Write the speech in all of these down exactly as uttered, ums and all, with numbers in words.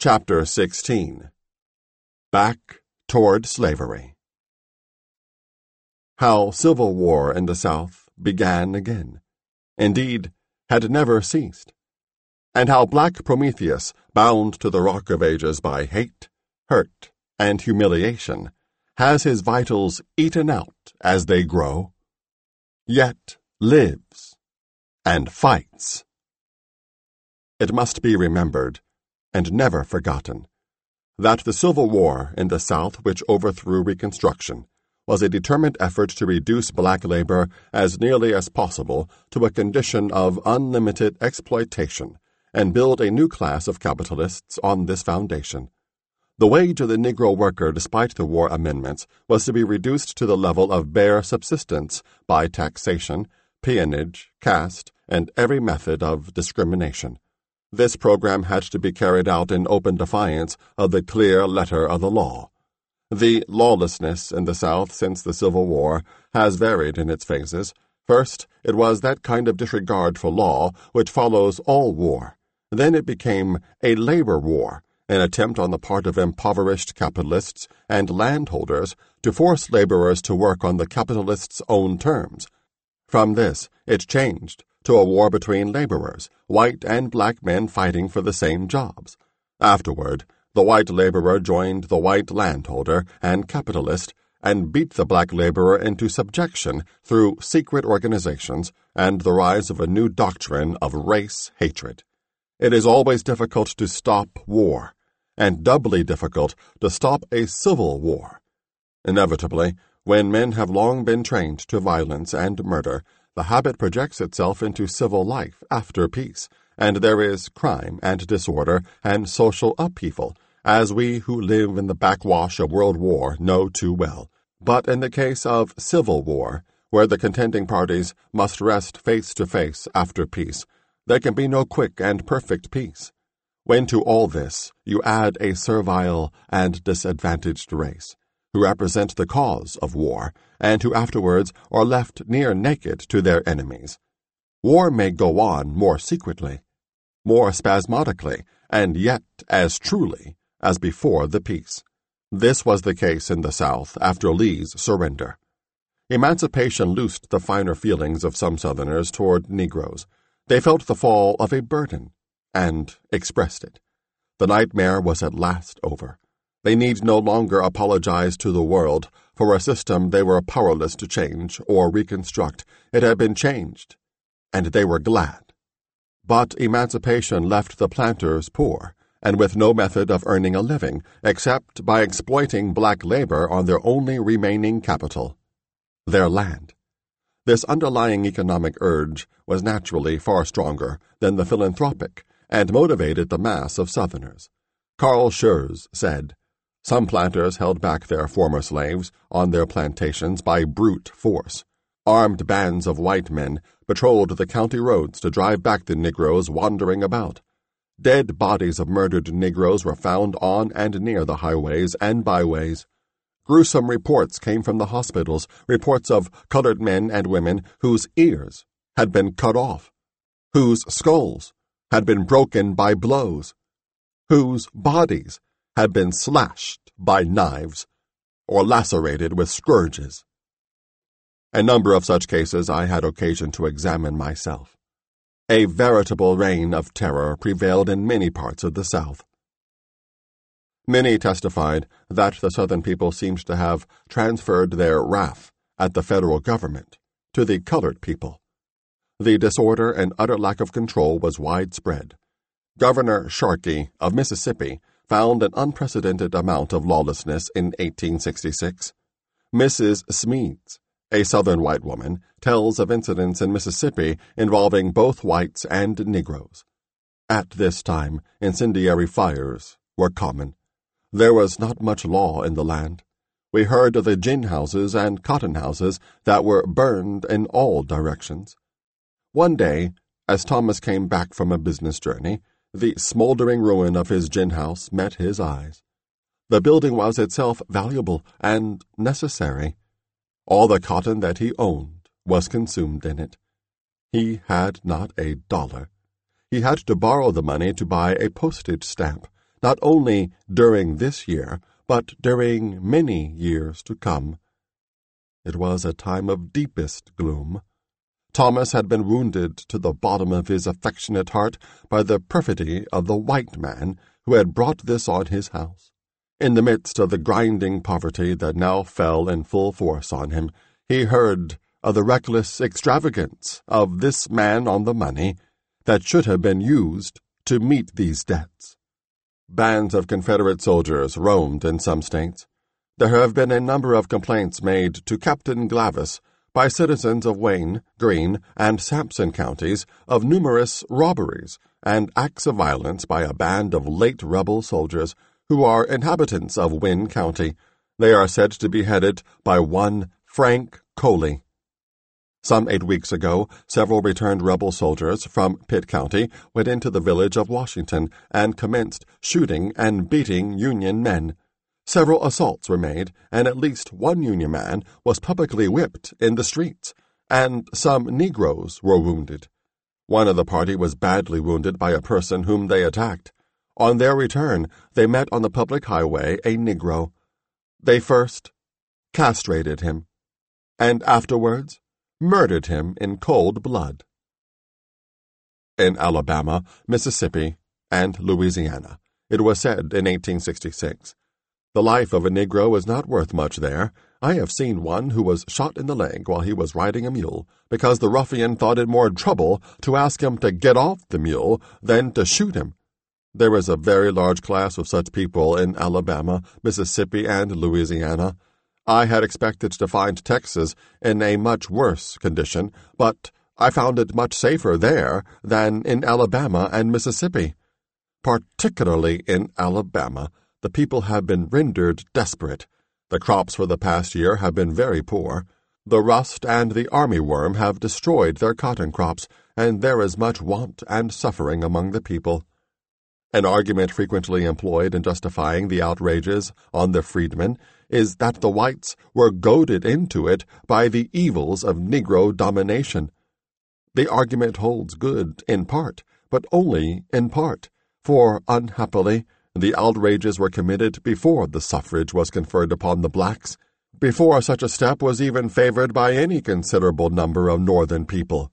Chapter sixteen. Back Toward Slavery. How civil war in the South began again, indeed, had never ceased, and how black Prometheus, bound to the Rock of Ages by hate, hurt, and humiliation, has his vitals eaten out as they grow, yet lives and fights. It must be remembered, and never forgotten, that the Civil War in the South which overthrew Reconstruction was a determined effort to reduce black labor as nearly as possible to a condition of unlimited exploitation and build a new class of capitalists on this foundation. The wage of the Negro worker, despite the war amendments, was to be reduced to the level of bare subsistence by taxation, peonage, caste, and every method of discrimination. This program had to be carried out in open defiance of the clear letter of the law. The lawlessness in the South since the Civil War has varied in its phases. First, it was that kind of disregard for law which follows all war. Then it became a labor war, an attempt on the part of impoverished capitalists and landholders to force laborers to work on the capitalists' own terms. From this, it changed to a war between laborers, white and black men fighting for the same jobs. Afterward, the white laborer joined the white landholder and capitalist and beat the black laborer into subjection through secret organizations and the rise of a new doctrine of race hatred. It is always difficult to stop war, and doubly difficult to stop a civil war. Inevitably, when men have long been trained to violence and murder, the habit projects itself into civil life after peace, and there is crime and disorder and social upheaval, as we who live in the backwash of world war know too well. But in the case of civil war, where the contending parties must rest face to face after peace, there can be no quick and perfect peace. When to all this you add a servile and disadvantaged race, who represent the cause of war, and who afterwards are left near naked to their enemies, war may go on more secretly, more spasmodically, and yet as truly as before the peace. This was the case in the South after Lee's surrender. Emancipation loosed the finer feelings of some Southerners toward Negroes. They felt the fall of a burden, and expressed it. The nightmare was at last over. They need no longer apologize to the world for a system they were powerless to change or reconstruct. It had been changed, and they were glad. But emancipation left the planters poor, and with no method of earning a living, except by exploiting black labor on their only remaining capital, their land. This underlying economic urge was naturally far stronger than the philanthropic, and motivated the mass of Southerners. Carl Schurz said, "Some planters held back their former slaves on their plantations by brute force. Armed bands of white men patrolled the county roads to drive back the Negroes wandering about. Dead bodies of murdered Negroes were found on and near the highways and byways. Gruesome reports came from the hospitals, reports of colored men and women whose ears had been cut off, whose skulls had been broken by blows, whose bodies had been slashed by knives or lacerated with scourges. A number of such cases I had occasion to examine myself. A veritable reign of terror prevailed in many parts of the South. Many testified that the Southern people seemed to have transferred their wrath at the federal government to the colored people. The disorder and utter lack of control was widespread. Governor Sharkey of Mississippi found an unprecedented amount of lawlessness in eighteen sixty-six. Missus Smeads, a Southern white woman, tells of incidents in Mississippi involving both whites and Negroes. At this time, incendiary fires were common. There was not much law in the land. We heard of the gin houses and cotton houses that were burned in all directions. One day, as Thomas came back from a business journey, the smoldering ruin of his gin house met his eyes. The building was itself valuable and necessary. All the cotton that he owned was consumed in it. He had not a dollar. He had to borrow the money to buy a postage stamp, not only during this year, but during many years to come. It was a time of deepest gloom. Thomas had been wounded to the bottom of his affectionate heart by the perfidy of the white man who had brought this on his house. In the midst of the grinding poverty that now fell in full force on him, he heard of the reckless extravagance of this man on the money that should have been used to meet these debts. Bands of Confederate soldiers roamed in some states. There have been a number of complaints made to Captain Glavis by citizens of Wayne, Greene, and Sampson counties of numerous robberies and acts of violence by a band of late rebel soldiers who are inhabitants of Wynne County. They are said to be headed by one Frank Coley. Some eight weeks ago, several returned rebel soldiers from Pitt County went into the village of Washington and commenced shooting and beating Union men. Several assaults were made, and at least one Union man was publicly whipped in the streets, and some Negroes were wounded. One of the party was badly wounded by a person whom they attacked. On their return, they met on the public highway a Negro. They first castrated him, and afterwards murdered him in cold blood. In Alabama, Mississippi, and Louisiana, it was said in eighteen sixty-six, "The life of a Negro is not worth much there. I have seen one who was shot in the leg while he was riding a mule, because the ruffian thought it more trouble to ask him to get off the mule than to shoot him." There is a very large class of such people in Alabama, Mississippi, and Louisiana. I had expected to find Texas in a much worse condition, but I found it much safer there than in Alabama and Mississippi. Particularly in Alabama, the people have been rendered desperate. The crops for the past year have been very poor. The rust and the army worm have destroyed their cotton crops, and there is much want and suffering among the people. An argument frequently employed in justifying the outrages on the freedmen is that the whites were goaded into it by the evils of Negro domination. The argument holds good in part, but only in part, for, unhappily, the outrages were committed before the suffrage was conferred upon the blacks, before such a step was even favored by any considerable number of Northern people.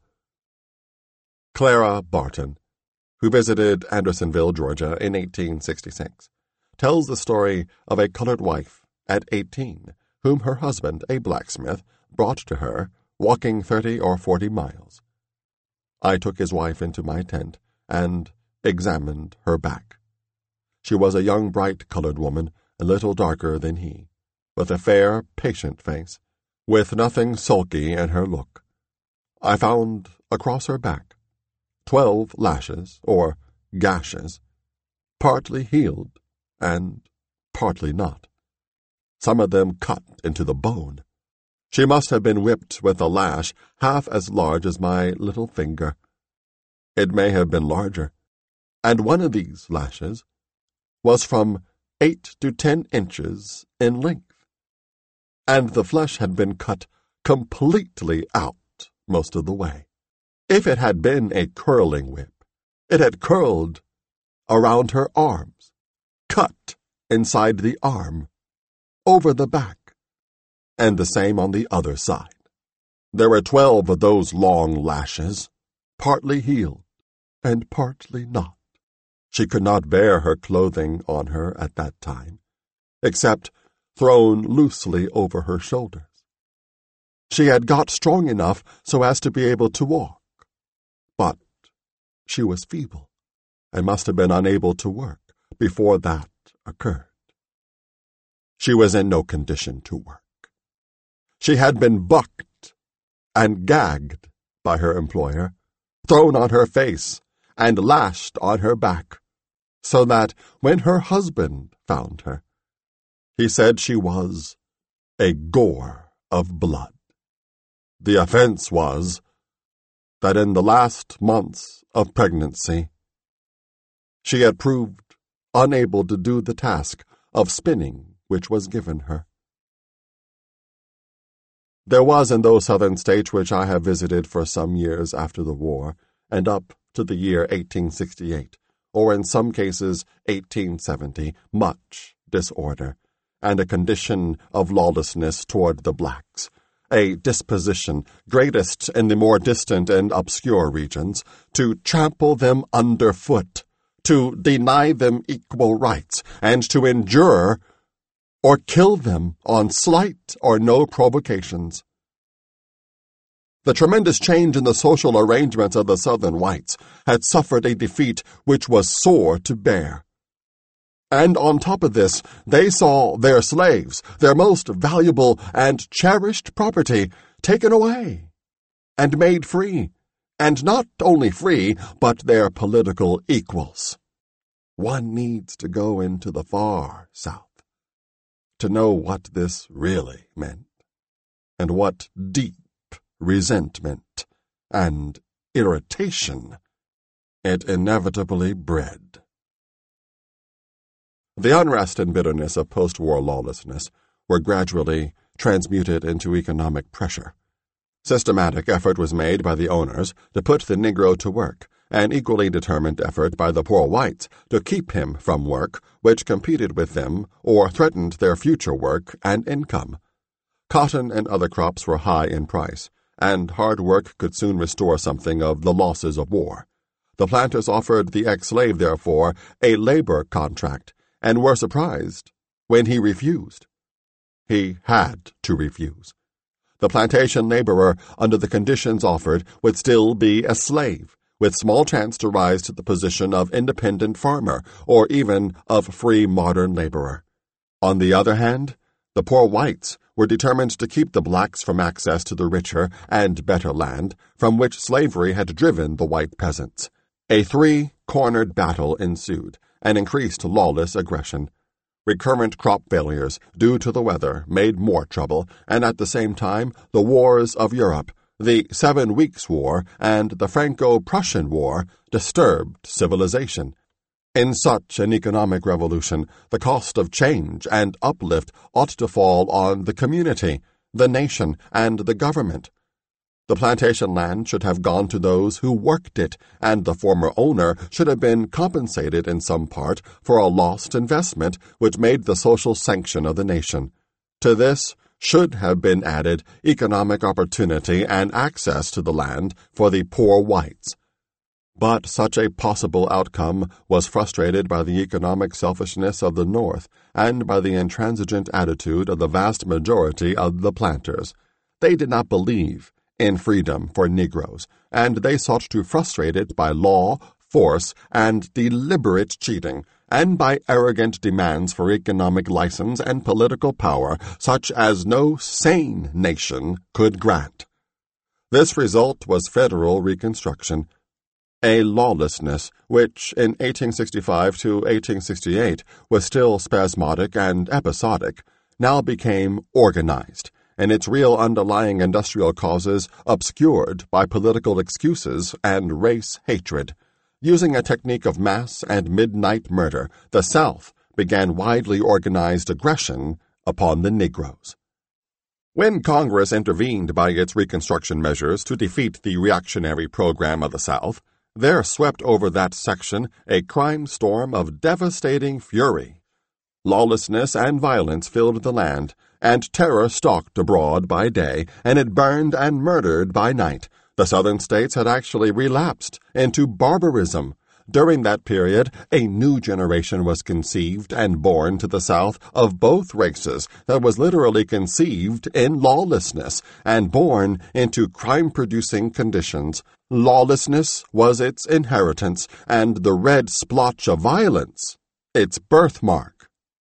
Clara Barton, who visited Andersonville, Georgia, in eighteen sixty-six, tells the story of a colored wife at eighteen, whom her husband, a blacksmith, brought to her, walking thirty or forty miles. I took his wife into my tent and examined her back. She was a young, bright colored woman, a little darker than he, with a fair, patient face, with nothing sulky in her look. I found across her back twelve lashes, or gashes, partly healed and partly not, some of them cut into the bone. She must have been whipped with a lash half as large as my little finger. It may have been larger, and one of these lashes was from eight to ten inches in length, and the flesh had been cut completely out most of the way. If it had been a curling whip, it had curled around her arms, cut inside the arm, over the back, and the same on the other side. There were twelve of those long lashes, partly healed and partly not. She could not bear her clothing on her at that time, except thrown loosely over her shoulders. She had got strong enough so as to be able to walk, but she was feeble and must have been unable to work before that occurred. She was in no condition to work. She had been bucked and gagged by her employer, thrown on her face, and lashed on her back, so that when her husband found her, he said she was a gore of blood. The offense was that in the last months of pregnancy, she had proved unable to do the task of spinning which was given her. There was in those southern states which I have visited for some years after the war, and up to the year eighteen sixty-eight, or in some cases eighteen seventy, much disorder, and a condition of lawlessness toward the blacks, a disposition, greatest in the more distant and obscure regions, to trample them underfoot, to deny them equal rights, and to endure or kill them on slight or no provocations. The tremendous change in the social arrangements of the Southern whites had suffered a defeat which was sore to bear. And on top of this, they saw their slaves, their most valuable and cherished property, taken away and made free, and not only free, but their political equals. One needs to go into the far South to know what this really meant, and what deep resentment and irritation it inevitably bred. The unrest and bitterness of post-war lawlessness were gradually transmuted into economic pressure. Systematic effort was made by the owners to put the Negro to work, an equally determined effort by the poor whites to keep him from work which competed with them or threatened their future work and income. Cotton and other crops were high in price, and hard work could soon restore something of the losses of war. The planters offered the ex-slave, therefore, a labor contract, and were surprised when he refused. He had to refuse. The plantation laborer, under the conditions offered, would still be a slave, with small chance to rise to the position of independent farmer, or even of free modern laborer. On the other hand, the poor whites were determined to keep the blacks from access to the richer and better land from which slavery had driven the white peasants. A three-cornered battle ensued, and increased lawless aggression. Recurrent crop failures due to the weather made more trouble, and at the same time the wars of Europe, the Seven Weeks' War and the Franco-Prussian War, disturbed civilization. In such an economic revolution, the cost of change and uplift ought to fall on the community, the nation, and the government. The plantation land should have gone to those who worked it, and the former owner should have been compensated in some part for a lost investment which made the social sanction of the nation. To this should have been added economic opportunity and access to the land for the poor whites. But such a possible outcome was frustrated by the economic selfishness of the North and by the intransigent attitude of the vast majority of the planters. They did not believe in freedom for Negroes, and they sought to frustrate it by law, force, and deliberate cheating, and by arrogant demands for economic license and political power such as no sane nation could grant. This result was federal Reconstruction, a lawlessness which in eighteen sixty-five to eighteen sixty-eight was still spasmodic and episodic, now became organized, and its real underlying industrial causes obscured by political excuses and race hatred. Using a technique of mass and midnight murder, the South began widely organized aggression upon the Negroes. When Congress intervened by its Reconstruction measures to defeat the reactionary program of the South, there swept over that section a crime storm of devastating fury. Lawlessness and violence filled the land, and terror stalked abroad by day, and it burned and murdered by night. The Southern states had actually relapsed into barbarism. During that period, a new generation was conceived and born to the South of both races that was literally conceived in lawlessness and born into crime-producing conditions. Lawlessness was its inheritance, and the red splotch of violence its birthmark.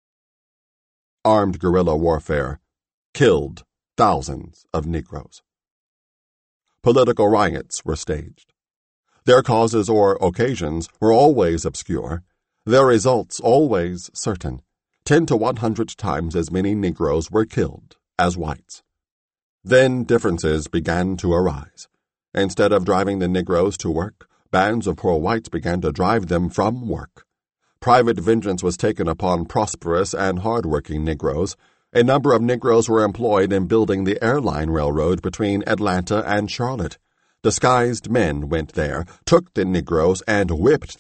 Armed guerrilla warfare killed thousands of Negroes. Political riots were staged. Their causes or occasions were always obscure, their results always certain. Ten to one hundred times as many Negroes were killed as whites. Then differences began to arise. Instead of driving the Negroes to work, bands of poor whites began to drive them from work. Private vengeance was taken upon prosperous and hard-working Negroes. A number of Negroes were employed in building the airline railroad between Atlanta and Charlotte. Disguised men went there, took the Negroes, and whipped them,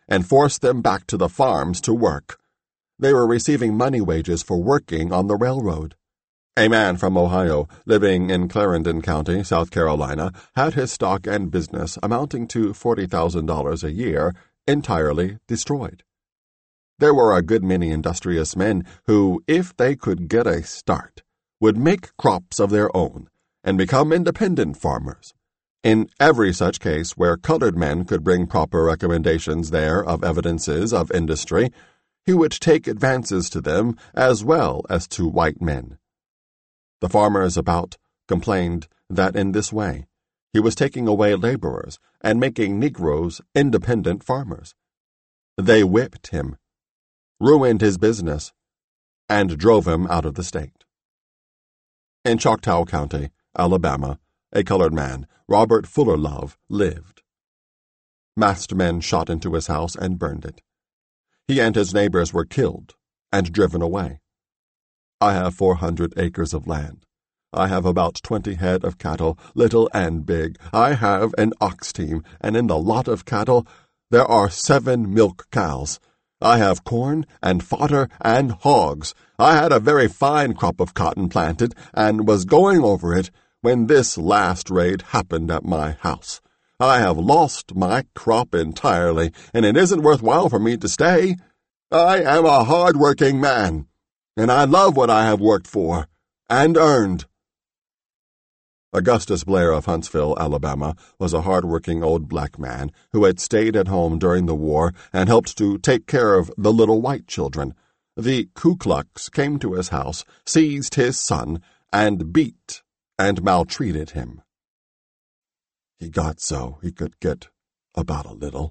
and forced them back to the farms to work. They were receiving money wages for working on the railroad. A man from Ohio, living in Clarendon County, South Carolina, had his stock and business, amounting to forty thousand dollars a year, entirely destroyed. There were a good many industrious men who, if they could get a start, would make crops of their own and become independent farmers. In every such case where colored men could bring proper recommendations there of evidences of industry, he would take advances to them as well as to white men. The farmers about complained that in this way he was taking away laborers and making Negroes independent farmers. They whipped him, ruined his business, and drove him out of the state. In Choctaw County, Alabama, a colored man, Robert Fuller Love, lived. Masked men shot into his house and burned it. He and his neighbors were killed and driven away. I have four hundred acres of land. I have about twenty head of cattle, little and big. I have an ox team, and in the lot of cattle there are seven milk cows. I have corn and fodder and hogs. I had a very fine crop of cotton planted, and was going over it when this last raid happened at my house. I have lost my crop entirely, and it isn't worthwhile for me to stay. I am a hard-working man, and I love what I have worked for and earned. Augustus Blair of Huntsville, Alabama, was a hard-working old black man who had stayed at home during the war and helped to take care of the little white children. The Ku Klux came to his house, seized his son, and beat and maltreated him. He got so he could get about a little.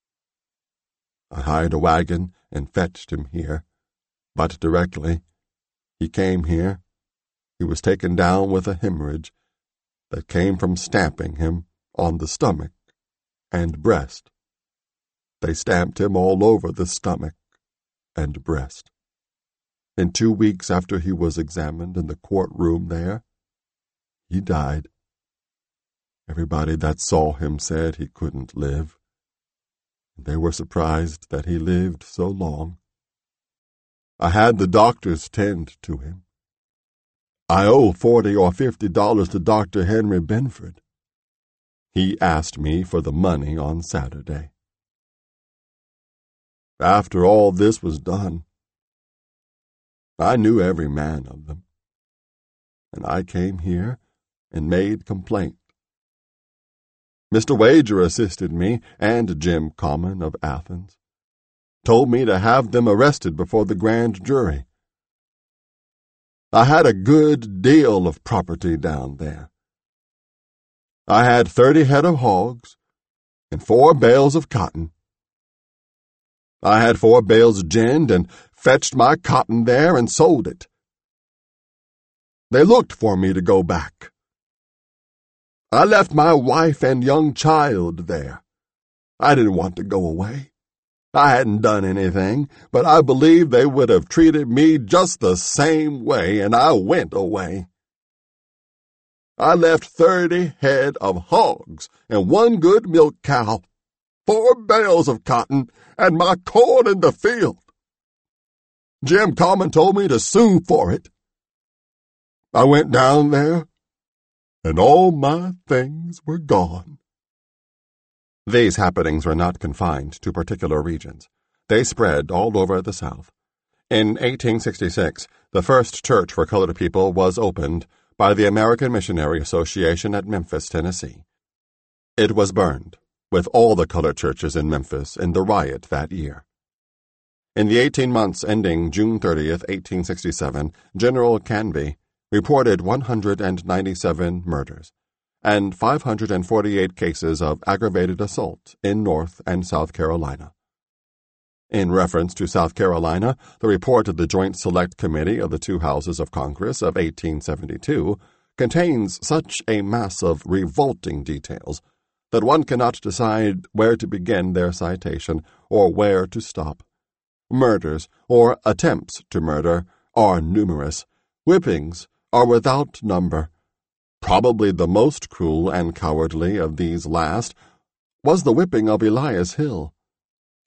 I hired a wagon and fetched him here, but directly he came here, he was taken down with a hemorrhage that came from stamping him on the stomach and breast. They stamped him all over the stomach and breast. In two weeks after he was examined in the courtroom there, he died. Everybody that saw him said he couldn't live. They were surprised that he lived so long. I had the doctors tend to him. I owe forty or fifty dollars to Doctor Henry Benford. He asked me for the money on Saturday. After all this was done, I knew every man of them, and I came here and made complaint. Mister Wager assisted me, and Jim Common of Athens told me to have them arrested before the grand jury. I had a good deal of property down there. I had thirty head of hogs and four bales of cotton. I had four bales ginned and fetched my cotton there and sold it. They looked for me to go back. I left my wife and young child there. I didn't want to go away. I hadn't done anything, but I believed they would have treated me just the same way, and I went away. I left thirty head of hogs and one good milk cow, four bales of cotton, and my corn in the field. Jim Common told me to sue for it. I went down there, and all my things were gone. These happenings were not confined to particular regions. They spread all over the South. In eighteen sixty-six, the first church for colored people was opened by the American Missionary Association at Memphis, Tennessee. It was burned, with all the colored churches in Memphis, in the riot that year. In the eighteen months ending June thirtieth, eighteen sixty-seven, General Canby reported one hundred ninety-seven murders and five hundred forty-eight cases of aggravated assault in North and South Carolina. In reference to South Carolina, the report of the Joint Select Committee of the two Houses of Congress of eighteen seventy-two contains such a mass of revolting details that one cannot decide where to begin their citation or where to stop. Murders, or attempts to murder, are numerous. Whippings are without number. Probably the most cruel and cowardly of these last was the whipping of Elias Hill.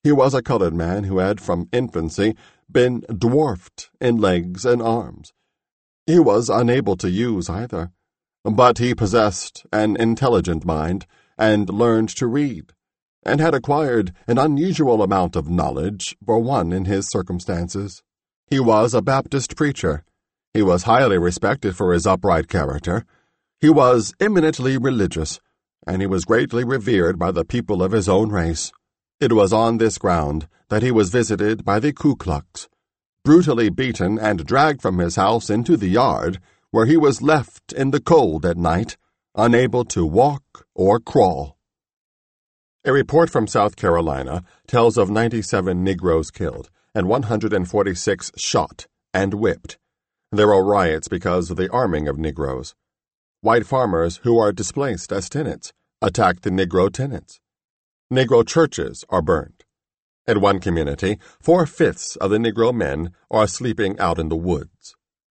He was a colored man who had from infancy been dwarfed in legs and arms. He was unable to use either, but he possessed an intelligent mind and learned to read, and had acquired an unusual amount of knowledge for one in his circumstances. He was a Baptist preacher. He was highly respected for his upright character. He was eminently religious, and he was greatly revered by the people of his own race. It was on this ground that he was visited by the Ku Klux, brutally beaten and dragged from his house into the yard, where he was left in the cold at night, unable to walk or crawl. A report from South Carolina tells of ninety-seven Negroes killed and one hundred forty-six shot and whipped. There are riots because of the arming of Negroes. White farmers who are displaced as tenants attack the Negro tenants. Negro churches are burned. In one community, four-fifths of the Negro men are sleeping out in the woods.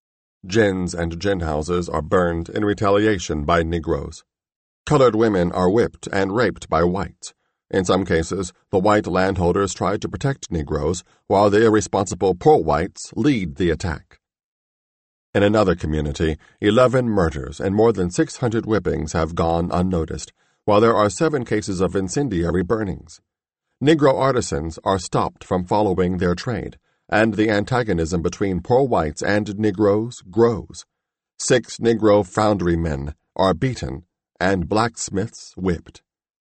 Gins and gin houses are burned in retaliation by Negroes. Colored women are whipped and raped by whites. In some cases, the white landholders try to protect Negroes, while the irresponsible poor whites lead the attack. In another community, eleven murders and more than six hundred whippings have gone unnoticed, while there are seven cases of incendiary burnings. Negro artisans are stopped from following their trade, and the antagonism between poor whites and Negroes grows. Six Negro foundry men are beaten and blacksmiths whipped.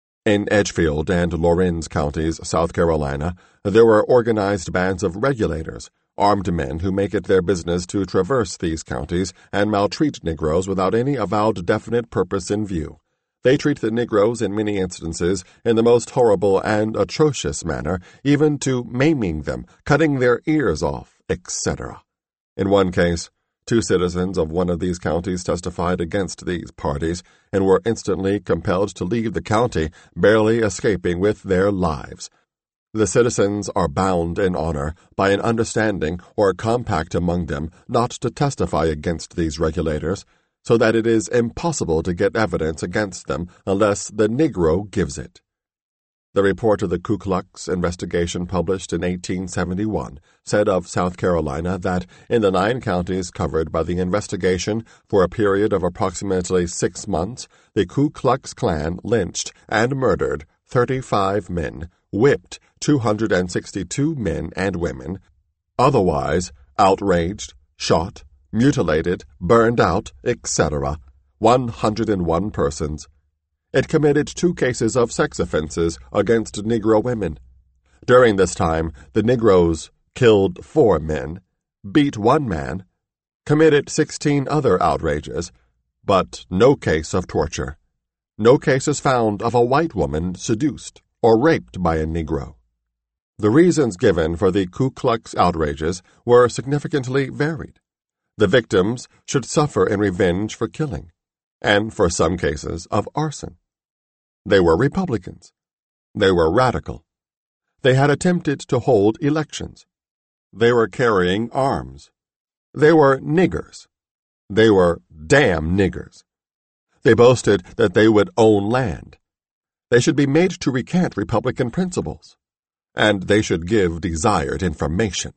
In Edgefield and Lorenz counties, South Carolina, there were organized bands of regulators, armed men who make it their business to traverse these counties and maltreat Negroes without any avowed definite purpose in view. They treat the Negroes in many instances in the most horrible and atrocious manner, even to maiming them, cutting their ears off, et cetera. In one case, two citizens of one of these counties testified against these parties and were instantly compelled to leave the county, barely escaping with their lives. The citizens are bound in honor by an understanding or compact among them not to testify against these regulators, so that it is impossible to get evidence against them unless the Negro gives it. The report of the Ku Klux investigation published in eighteen seventy-one said of South Carolina that in the nine counties covered by the investigation for a period of approximately six months, the Ku Klux Klan lynched and murdered thirty-five men, whipped two hundred sixty-two men and women, otherwise outraged, shot, mutilated, burned out, et cetera, one hundred one persons. It committed two cases of sex offenses against Negro women. During this time, the Negroes killed four men, beat one man, committed sixteen other outrages, but no case of torture. No case is found of a white woman seduced or raped by a Negro. The reasons given for the Ku Klux outrages were significantly varied. The victims should suffer in revenge for killing, and for some cases of arson. They were Republicans. They were radical. They had attempted to hold elections. They were carrying arms. They were niggers. They were damn niggers. They boasted that they would own land. They should be made to recant Republican principles, and they should give desired information.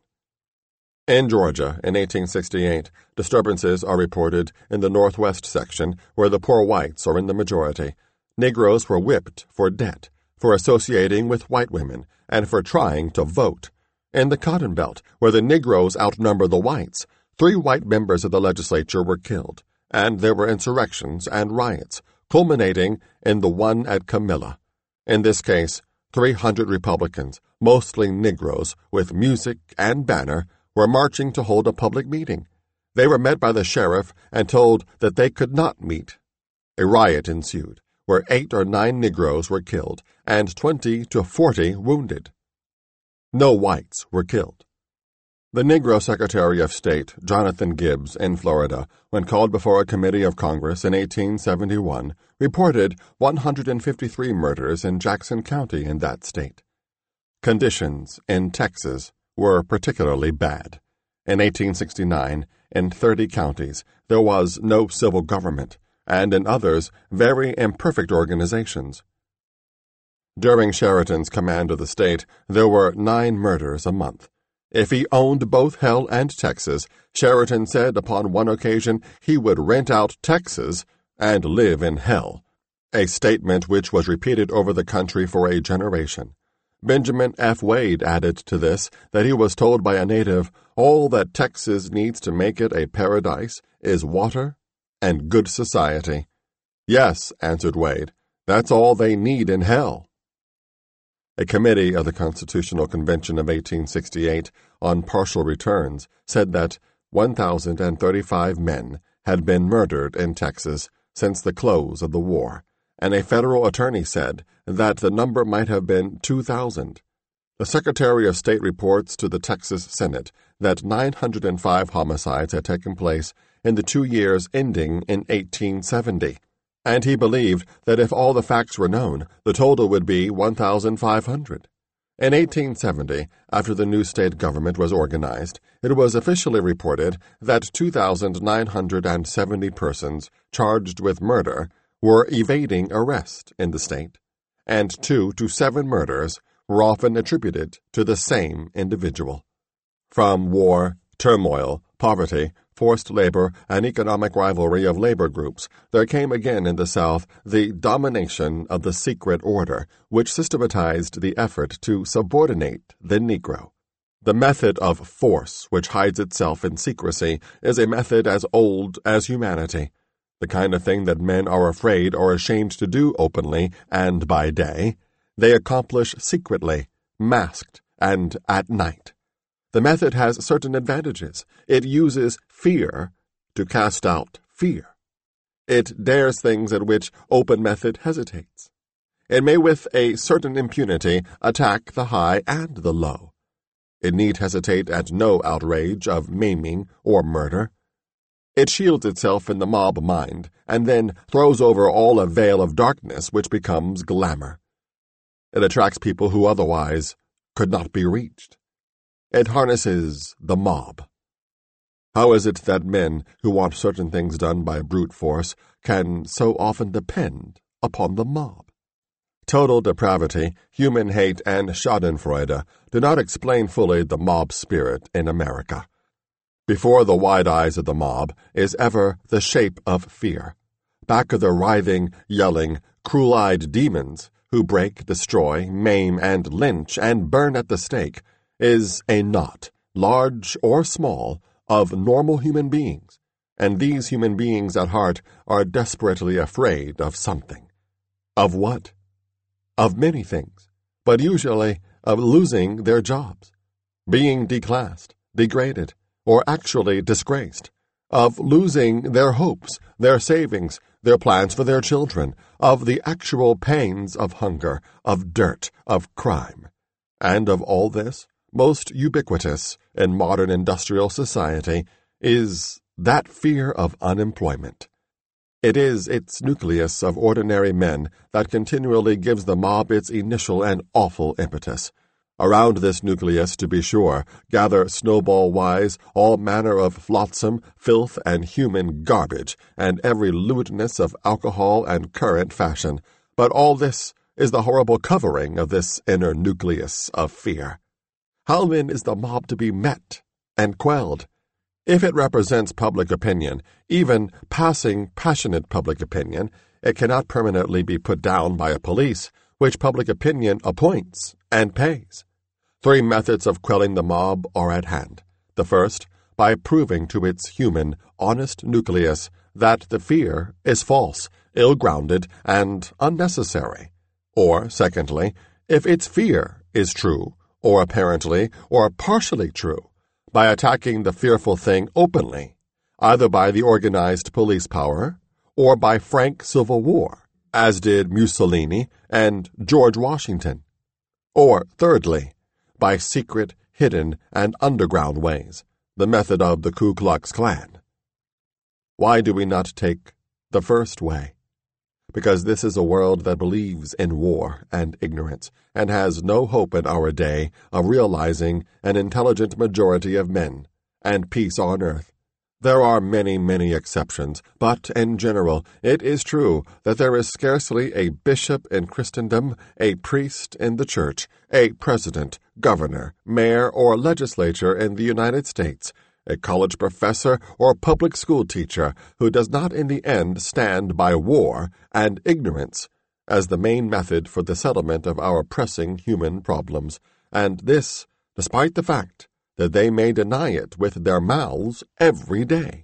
In Georgia, in eighteen sixty-eight, disturbances are reported in the northwest section where the poor whites are in the majority. Negroes were whipped for debt, for associating with white women, and for trying to vote. In the Cotton Belt, where the Negroes outnumber the whites, three white members of the legislature were killed, and there were insurrections and riots, culminating in the one at Camilla. In this case, three hundred Republicans, mostly Negroes, with music and banner, were marching to hold a public meeting. They were met by the sheriff and told that they could not meet. A riot ensued, where eight or nine Negroes were killed and twenty to forty wounded. No whites were killed. The Negro Secretary of State, Jonathan Gibbs, in Florida, when called before a committee of Congress in eighteen seventy-one, reported one hundred fifty-three murders in Jackson County in that state. Conditions in Texas were particularly bad. In eighteen sixty-nine, in thirty counties, there was no civil government, and in others, very imperfect organizations. During Sheridan's command of the state, there were nine murders a month. If he owned both Hell and Texas, Sheridan said upon one occasion he would rent out Texas and live in Hell, a statement which was repeated over the country for a generation. Benjamin F. Wade added to this that he was told by a native, all that Texas needs to make it a paradise is water and good society. Yes, answered Wade, that's all they need in Hell. A committee of the Constitutional Convention of eighteen sixty-eight on partial returns said that one thousand thirty-five men had been murdered in Texas since the close of the war, and a federal attorney said that the number might have been two thousand. The Secretary of State reports to the Texas Senate that nine hundred five homicides had taken place in the two years ending in eighteen seventy. And he believed that if all the facts were known, the total would be one thousand five hundred. In eighteen seventy, after the new state government was organized, it was officially reported that two thousand nine hundred seventy persons charged with murder were evading arrest in the state, and two to seven murders were often attributed to the same individual. From war, turmoil, poverty, forced labor, and economic rivalry of labor groups, there came again in the South the domination of the secret order, which systematized the effort to subordinate the Negro. The method of force which hides itself in secrecy is a method as old as humanity, the kind of thing that men are afraid or ashamed to do openly and by day. They accomplish secretly, masked, and at night. The method has certain advantages. It uses fear to cast out fear. It dares things at which open method hesitates. It may with a certain impunity attack the high and the low. It need hesitate at no outrage of maiming or murder. It shields itself in the mob mind, and then throws over all a veil of darkness which becomes glamour. It attracts people who otherwise could not be reached. It harnesses the mob. How is it that men who want certain things done by brute force can so often depend upon the mob? Total depravity, human hate, and schadenfreude do not explain fully the mob spirit in America. Before the wide eyes of the mob is ever the shape of fear. Back of the writhing, yelling, cruel-eyed demons who break, destroy, maim, and lynch, and burn at the stake, is a knot, large or small, of normal human beings, and these human beings at heart are desperately afraid of something. Of what? Of many things, but usually of losing their jobs, being declassed, degraded, or actually disgraced, of losing their hopes, their savings, their plans for their children, of the actual pains of hunger, of dirt, of crime. And of all this, most ubiquitous in modern industrial society is that fear of unemployment. It is its nucleus of ordinary men that continually gives the mob its initial and awful impetus. Around this nucleus, to be sure, gather snowball-wise all manner of flotsam, filth, and human garbage, and every lewdness of alcohol and current fashion. But all this is the horrible covering of this inner nucleus of fear. How then is the mob to be met and quelled? If it represents public opinion, even passing passionate public opinion, it cannot permanently be put down by a police, which public opinion appoints and pays. Three methods of quelling the mob are at hand. The first, by proving to its human, honest nucleus that the fear is false, ill-grounded, and unnecessary. Or, secondly, if its fear is true, or apparently or partially true, by attacking the fearful thing openly, either by the organized police power or by frank civil war, as did Mussolini and George Washington. Or, thirdly, by secret, hidden, and underground ways, the method of the Ku Klux Klan. Why do we not take the first way? Because this is a world that believes in war and ignorance, and has no hope in our day of realizing an intelligent majority of men and peace on earth. There are many, many exceptions, but in general it is true that there is scarcely a bishop in Christendom, a priest in the church, a president, governor, mayor, or legislature in the United States, a college professor or public school teacher who does not in the end stand by war and ignorance as the main method for the settlement of our pressing human problems, and this despite the fact that they may deny it with their mouths every day.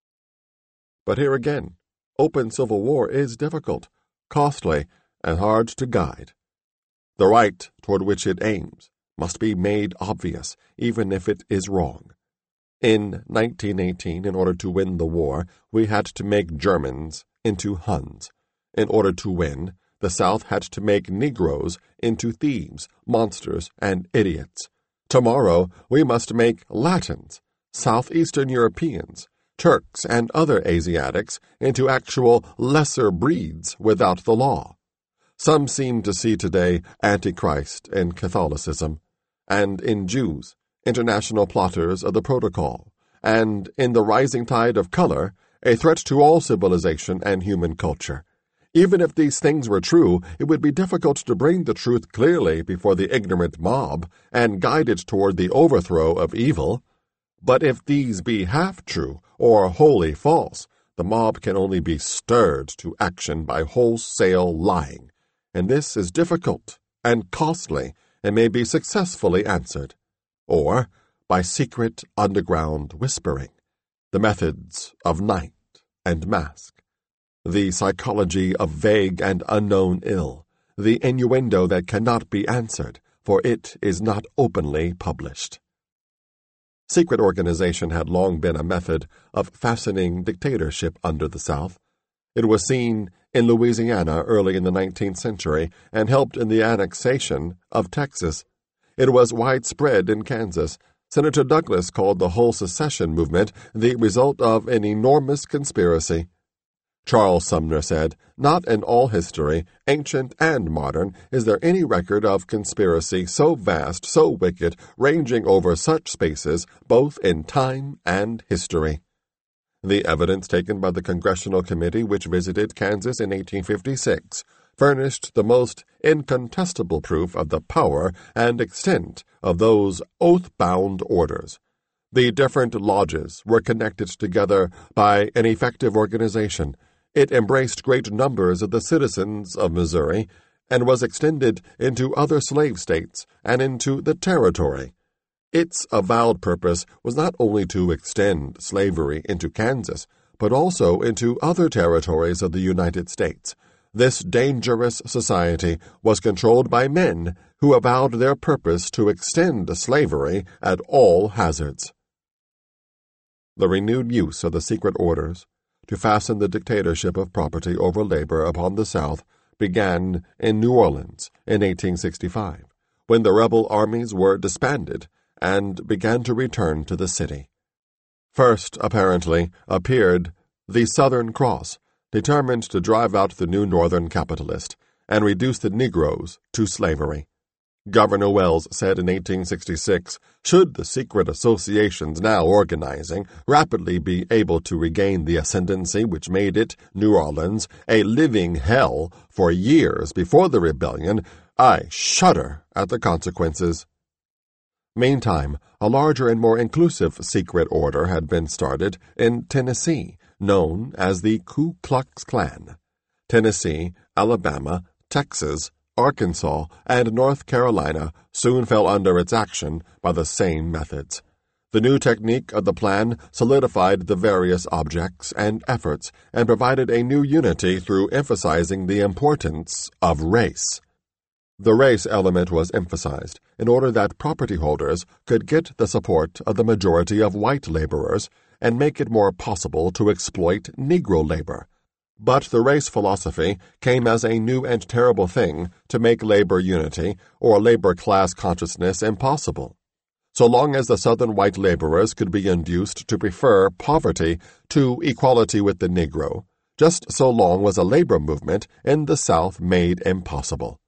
But here again, open civil war is difficult, costly, and hard to guide. The right toward which it aims must be made obvious, even if it is wrong. In nineteen eighteen, in order to win the war, we had to make Germans into Huns. In order to win, the South had to make Negroes into thieves, monsters, and idiots. Tomorrow we must make Latins, Southeastern Europeans, Turks, and other Asiatics into actual lesser breeds without the law. Some seem to see today Antichrist in Catholicism, and in Jews, international plotters of the Protocol, and in the rising tide of color, a threat to all civilization and human culture. Even if these things were true, it would be difficult to bring the truth clearly before the ignorant mob and guide it toward the overthrow of evil. But if these be half true or wholly false, the mob can only be stirred to action by wholesale lying, and this is difficult and costly and may be successfully answered, or by secret underground whispering, the methods of night and mask, the psychology of vague and unknown ill, the innuendo that cannot be answered, for it is not openly published. Secret organization had long been a method of fastening dictatorship under the South. It was seen in Louisiana early in the nineteenth century and helped in the annexation of Texas. It was widespread in Kansas. Senator Douglas called the whole secession movement the result of an enormous conspiracy. Charles Sumner said, "Not in all history, ancient and modern, is there any record of conspiracy so vast, so wicked, ranging over such spaces, both in time and history." The evidence taken by the Congressional Committee which visited Kansas in eighteen fifty-six furnished the most incontestable proof of the power and extent of those oath-bound orders. The different lodges were connected together by an effective organization. It embraced great numbers of the citizens of Missouri and was extended into other slave states and into the territory. Its avowed purpose was not only to extend slavery into Kansas, but also into other territories of the United States. This dangerous society was controlled by men who avowed their purpose to extend slavery at all hazards. The renewed use of the secret orders to fasten the dictatorship of property over labor upon the South began in New Orleans in eighteen sixty-five, when the rebel armies were disbanded and began to return to the city. First, apparently, appeared the Southern Cross, determined to drive out the new Northern capitalist and reduce the Negroes to slavery. Governor Wells said in eighteen sixty-six, should the secret associations now organizing rapidly be able to regain the ascendancy which made it, New Orleans, a living hell for years before the rebellion, I shudder at the consequences. Meantime, a larger and more inclusive secret order had been started in Tennessee, known as the Ku Klux Klan. Tennessee, Alabama, Texas, Arkansas, and North Carolina soon fell under its action by the same methods. The new technique of the plan solidified the various objects and efforts and provided a new unity through emphasizing the importance of race. The race element was emphasized in order that property holders could get the support of the majority of white laborers and make it more possible to exploit Negro labor. But the race philosophy came as a new and terrible thing to make labor unity or labor class consciousness impossible. So long as the Southern white laborers could be induced to prefer poverty to equality with the Negro, just so long was a labor movement in the South made impossible.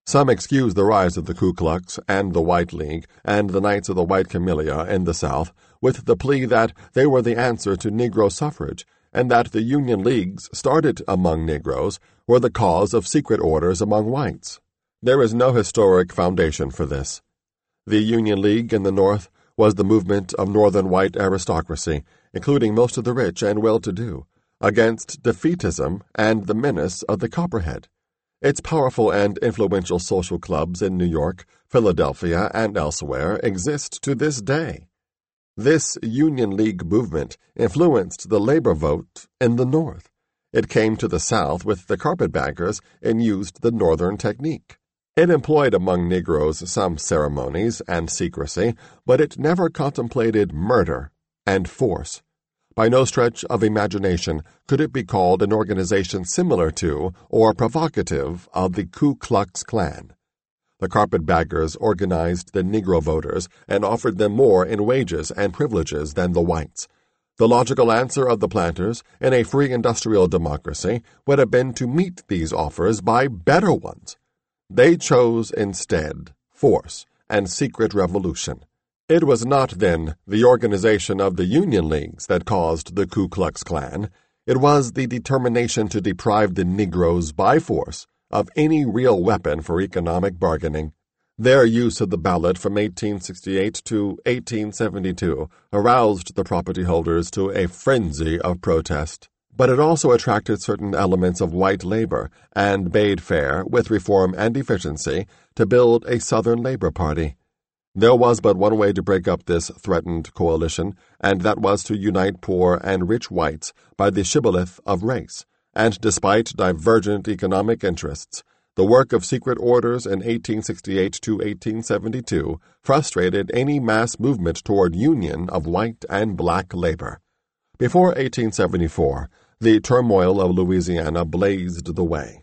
Some excuse the rise of the Ku Klux and the White League and the Knights of the White Camellia in the South with the plea that they were the answer to Negro suffrage and that the Union Leagues started among Negroes were the cause of secret orders among whites. There is no historic foundation for this. The Union League in the North was the movement of Northern white aristocracy, including most of the rich and well-to-do, against defeatism and the menace of the Copperhead. Its powerful and influential social clubs in New York, Philadelphia, and elsewhere exist to this day. This Union League movement influenced the labor vote in the North. It came to the South with the carpetbaggers and used the Northern technique. It employed among Negroes some ceremonies and secrecy, but it never contemplated murder and force. By no stretch of imagination could it be called an organization similar to or provocative of the Ku Klux Klan. The carpetbaggers organized the Negro voters and offered them more in wages and privileges than the whites. The logical answer of the planters in a free industrial democracy would have been to meet these offers by better ones. They chose instead force and secret revolution. It was not, then, the organization of the Union Leagues that caused the Ku Klux Klan. It was the determination to deprive the Negroes by force of any real weapon for economic bargaining. Their use of the ballot from eighteen sixty-eight to eighteen seventy-two aroused the property holders to a frenzy of protest. But it also attracted certain elements of white labor and bade fair, with reform and efficiency, to build a Southern Labor Party. There was but one way to break up this threatened coalition, and that was to unite poor and rich whites by the shibboleth of race. And despite divergent economic interests, the work of secret orders in eighteen sixty-eight to eighteen seventy-two frustrated any mass movement toward union of white and black labor. Before eighteen seventy-four, the turmoil of Louisiana blazed the way.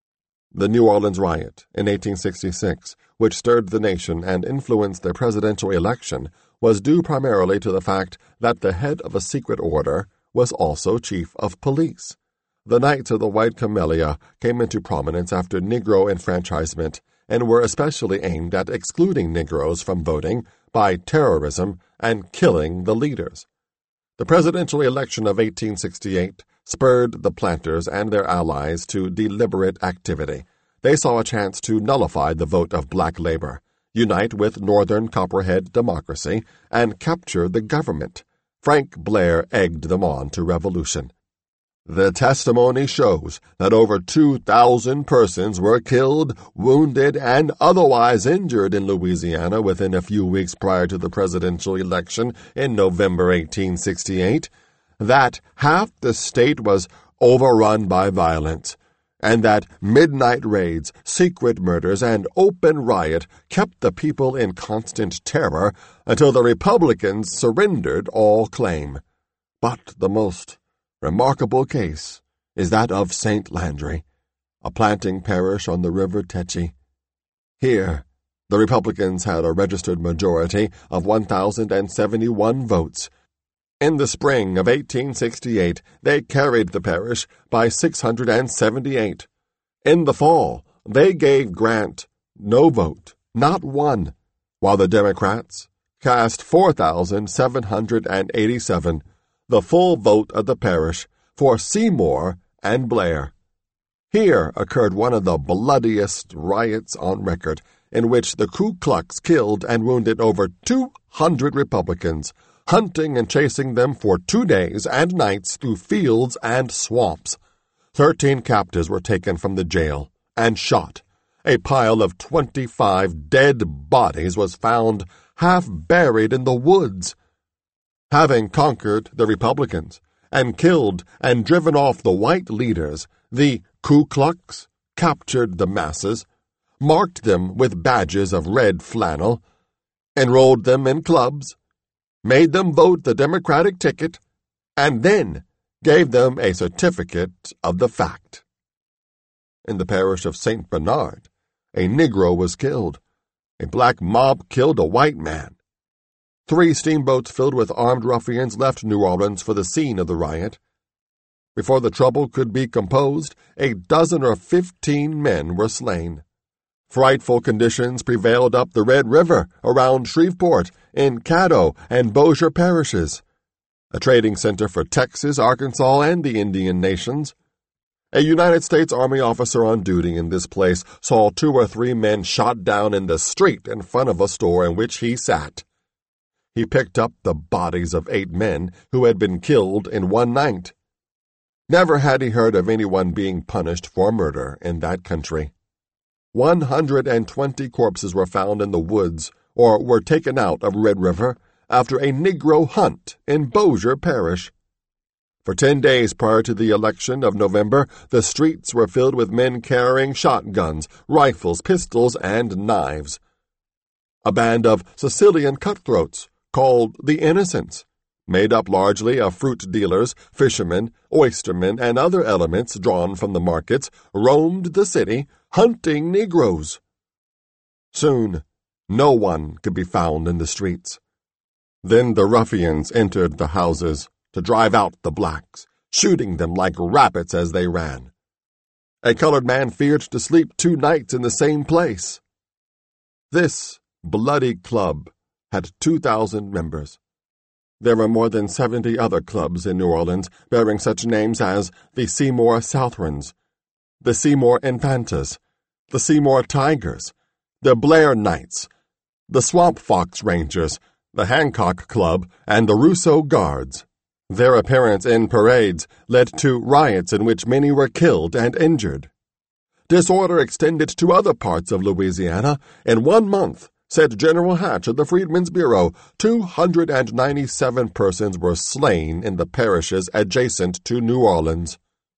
The New Orleans riot in eighteen sixty-six, which stirred the nation and influenced the presidential election, was due primarily to the fact that the head of a secret order was also chief of police. The Knights of the White Camellia came into prominence after Negro enfranchisement and were especially aimed at excluding Negroes from voting by terrorism and killing the leaders. The presidential election of eighteen sixty-eight spurred the planters and their allies to deliberate activity. They saw a chance to nullify the vote of black labor, unite with Northern Copperhead democracy, and capture the government. Frank Blair egged them on to revolution. The testimony shows that over two thousand persons were killed, wounded, and otherwise injured in Louisiana within a few weeks prior to the presidential election in November eighteen sixty-eight, that half the state was overrun by violence, and that midnight raids, secret murders, and open riot kept the people in constant terror until the Republicans surrendered all claim. But the most remarkable case is that of Saint Landry, a planting parish on the River Tetchy. Here, the Republicans had a registered majority of one thousand seventy-one votes. In the spring of eighteen sixty-eight, they carried the parish by six hundred seventy-eight. In the fall, they gave Grant no vote, not one, while the Democrats cast four thousand seven hundred eighty-seven, the full vote of the parish, for Seymour and Blair. Here occurred one of the bloodiest riots on record, in which the Ku Klux killed and wounded over two hundred Republicans, hunting and chasing them for two days and nights through fields and swamps. Thirteen captives were taken from the jail and shot. A pile of twenty-five dead bodies was found half buried in the woods. Having conquered the Republicans and killed and driven off the white leaders, the Ku Klux captured the masses, marked them with badges of red flannel, enrolled them in clubs, made them vote the Democratic ticket, and then gave them a certificate of the fact. In the parish of Saint Bernard, a Negro was killed. A black mob killed a white man. Three steamboats filled with armed ruffians left New Orleans for the scene of the riot. Before the trouble could be composed, a dozen or fifteen men were slain. Frightful conditions prevailed up the Red River, around Shreveport, in Caddo and Bossier parishes, a trading center for Texas, Arkansas, and the Indian nations. A United States Army officer on duty in this place saw two or three men shot down in the street in front of a store in which he sat. He picked up the bodies of eight men who had been killed in one night. Never had he heard of anyone being punished for murder in that country. One hundred and twenty corpses were found in the woods or were taken out of Red River after a Negro hunt in Bossier Parish. For ten days prior to the election of November, the streets were filled with men carrying shotguns, rifles, pistols, and knives. A band of Sicilian cutthroats, called the Innocents, made up largely of fruit dealers, fishermen, oystermen, and other elements drawn from the markets, roamed the city, hunting Negroes. Soon, no one could be found in the streets. Then the ruffians entered the houses to drive out the blacks, shooting them like rabbits as they ran. A colored man feared to sleep two nights in the same place. This bloody club had two thousand members. There were more than seventy other clubs in New Orleans bearing such names as the Seymour Southrons, the Seymour Infantas, the Seymour Tigers, the Blair Knights, the Swamp Fox Rangers, the Hancock Club, and the Rousseau Guards. Their appearance in parades led to riots in which many were killed and injured. Disorder extended to other parts of Louisiana. In one month, said General Hatch of the Freedmen's Bureau, two hundred ninety-seven persons were slain in the parishes adjacent to New Orleans.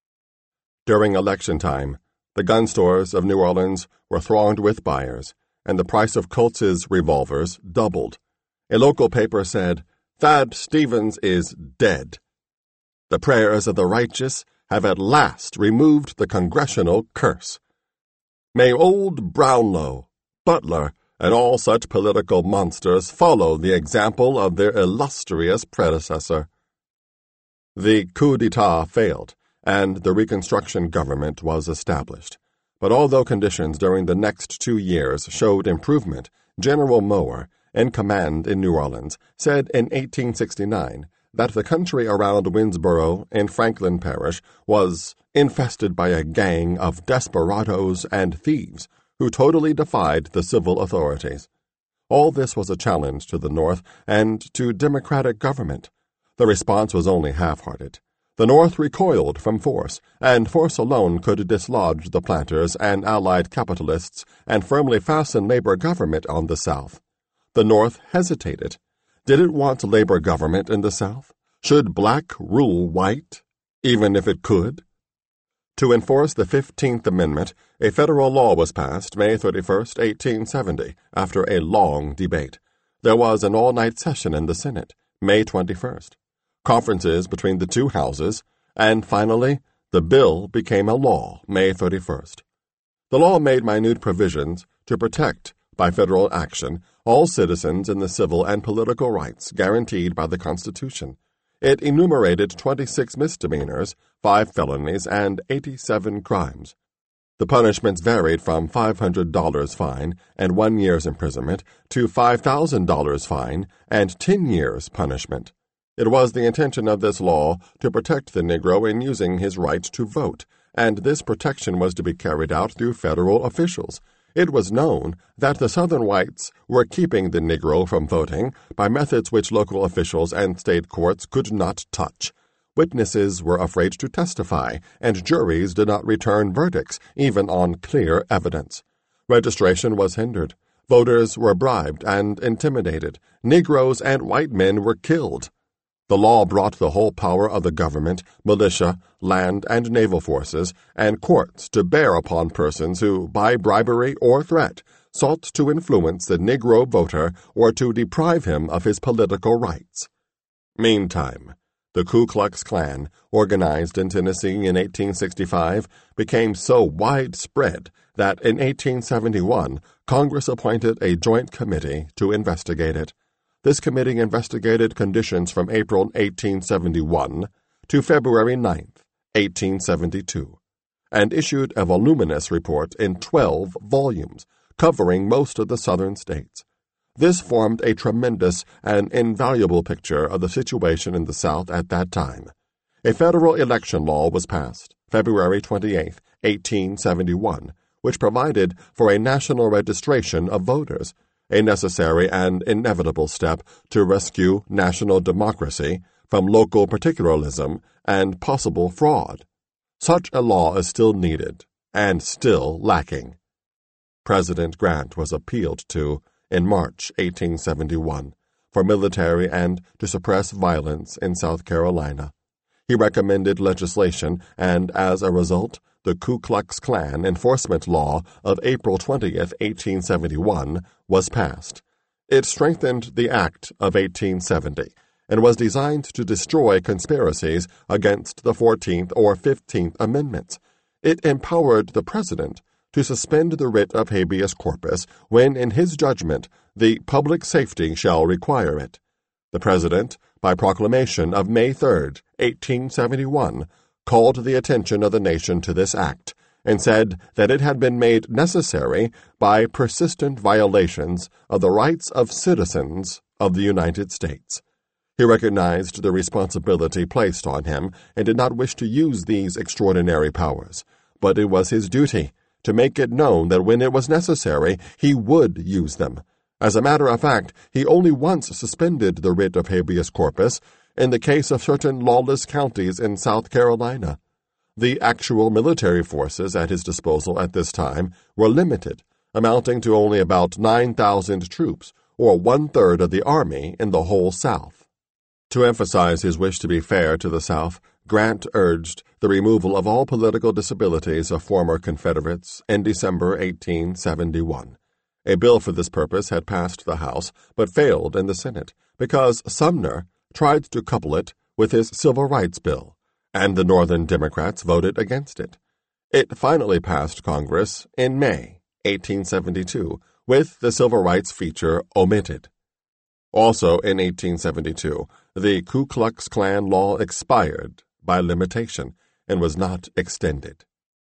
During election time, the gun stores of New Orleans were thronged with buyers, and the price of Colts's revolvers doubled. A local paper said, "Thad Stevens is dead. The prayers of the righteous have at last removed the congressional curse. May old Brownlow, Butler, and all such political monsters follow the example of their illustrious predecessor." The coup d'etat failed, and the Reconstruction government was established. But although conditions during the next two years showed improvement, General Mower, in command in New Orleans, said in eighteen sixty-nine that the country around Winnsboro in Franklin Parish was infested by a gang of desperadoes and thieves who totally defied the civil authorities. All this was a challenge to the North and to democratic government. The response was only half-hearted. The North recoiled from force, and force alone could dislodge the planters and allied capitalists and firmly fasten labor government on the South. The North hesitated. Did it want labor government in the South? Should black rule white, even if it could? To enforce the fifteenth Amendment, a federal law was passed May thirty-first, eighteen seventy, after a long debate. There was an all-night session in the Senate, May twenty-first, conferences between the two houses, and finally, the bill became a law May thirty-first. The law made minute provisions to protect, by federal action, all citizens in the civil and political rights guaranteed by the Constitution. It enumerated twenty-six misdemeanors, five felonies, and eighty-seven crimes. The punishments varied from five hundred dollars fine and one year's imprisonment to five thousand dollars fine and ten years punishment. It was the intention of this law to protect the Negro in using his right to vote, and this protection was to be carried out through federal officials. It was known that the Southern whites were keeping the Negro from voting by methods which local officials and state courts could not touch. Witnesses were afraid to testify, and juries did not return verdicts, even on clear evidence. Registration was hindered. Voters were bribed and intimidated. Negroes and white men were killed. The law brought the whole power of the government, militia, land and naval forces, and courts to bear upon persons who, by bribery or threat, sought to influence the Negro voter or to deprive him of his political rights. Meantime, the Ku Klux Klan, organized in Tennessee in eighteen sixty-five, became so widespread that in eighteen seventy-one Congress appointed a joint committee to investigate it. This committee investigated conditions from April eighteen seventy-one to February ninth, eighteen seventy-two, and issued a voluminous report in twelve volumes, covering most of the southern states. This formed a tremendous and invaluable picture of the situation in the South at that time. A federal election law was passed, February twenty-eighth, eighteen seventy-one, which provided for a national registration of voters, a necessary and inevitable step to rescue national democracy from local particularism and possible fraud. Such a law is still needed, and still lacking. President Grant was appealed to in March eighteen seventy-one for military and to suppress violence in South Carolina. He recommended legislation, and as a result, the Ku Klux Klan enforcement law of April twentieth, eighteen seventy-one was passed. It strengthened the Act of eighteen seventy and was designed to destroy conspiracies against the fourteenth or fifteenth Amendments. It empowered the President to suspend the writ of habeas corpus when, in his judgment, the public safety shall require it. The President, by proclamation of May third, eighteen seventy-one, called the attention of the nation to this act and said that it had been made necessary by persistent violations of the rights of citizens of the United States. He recognized the responsibility placed on him and did not wish to use these extraordinary powers, but it was his duty to make it known that when it was necessary, he would use them. As a matter of fact, he only once suspended the writ of habeas corpus in the case of certain lawless counties in South Carolina. The actual military forces at his disposal at this time were limited, amounting to only about nine thousand troops, or one-third of the army in the whole South. To emphasize his wish to be fair to the South, Grant urged the removal of all political disabilities of former Confederates in December eighteen seventy-one. A bill for this purpose had passed the House, but failed in the Senate, because Sumner tried to couple it with his Civil Rights Bill, and the Northern Democrats voted against it. It finally passed Congress in May eighteen seventy-two, with the civil rights feature omitted. Also in eighteen seventy-two, the Ku Klux Klan law expired by limitation and was not extended.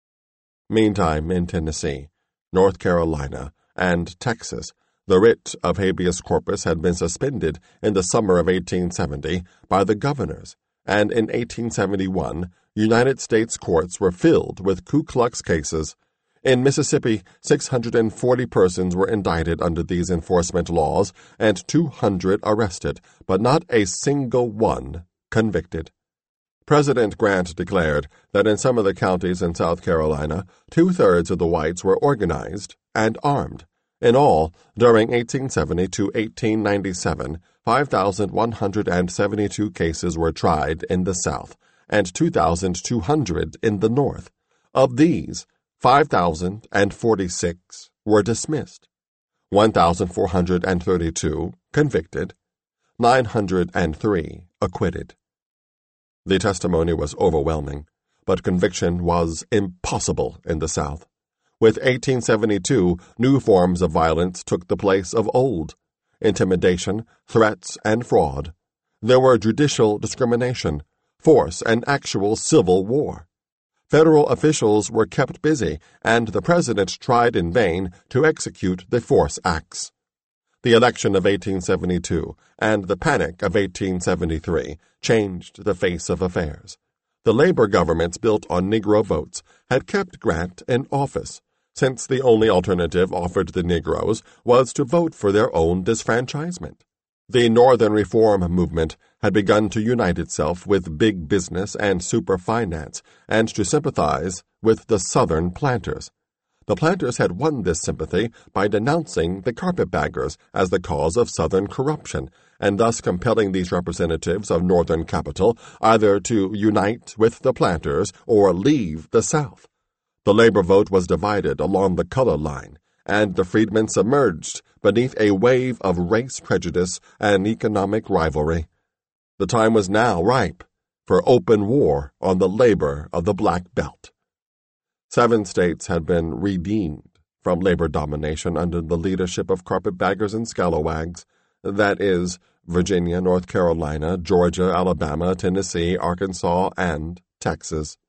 Meantime, in Tennessee, North Carolina, and Texas, the writ of habeas corpus had been suspended in the summer of eighteen seventy by the governors, and in eighteen seventy-one, United States courts were filled with Ku Klux cases. In Mississippi, six hundred forty persons were indicted under these enforcement laws and two hundred arrested, but not a single one convicted. President Grant declared that in some of the counties in South Carolina, two-thirds of the whites were organized and armed. In all, during eighteen seventy to eighteen ninety-seven, five thousand one hundred seventy-two cases were tried in the South, and two thousand two hundred in the North. Of these, five thousand forty-six were dismissed, one thousand four hundred thirty-two convicted, nine hundred three acquitted. The testimony was overwhelming, but conviction was impossible in the South. With eighteen seventy-two, new forms of violence took the place of old: intimidation, threats, and fraud. There were judicial discrimination, force, and actual civil war. Federal officials were kept busy, and the President tried in vain to execute the force acts. The election of eighteen seventy-two and the panic of eighteen seventy-three changed the face of affairs. The labor governments built on Negro votes had kept Grant in office, since the only alternative offered the Negroes was to vote for their own disfranchisement. The Northern Reform movement had begun to unite itself with big business and superfinance, and to sympathize with the Southern planters. The planters had won this sympathy by denouncing the carpetbaggers as the cause of Southern corruption, and thus compelling these representatives of Northern capital either to unite with the planters or leave the South. The labor vote was divided along the color line, and the freedmen submerged beneath a wave of race prejudice and economic rivalry. The time was now ripe for open war on the labor of the Black Belt. Seven states had been redeemed from labor domination under the leadership of carpetbaggers and scalawags, that is, Virginia, North Carolina, Georgia, Alabama, Tennessee, Arkansas, and Texas.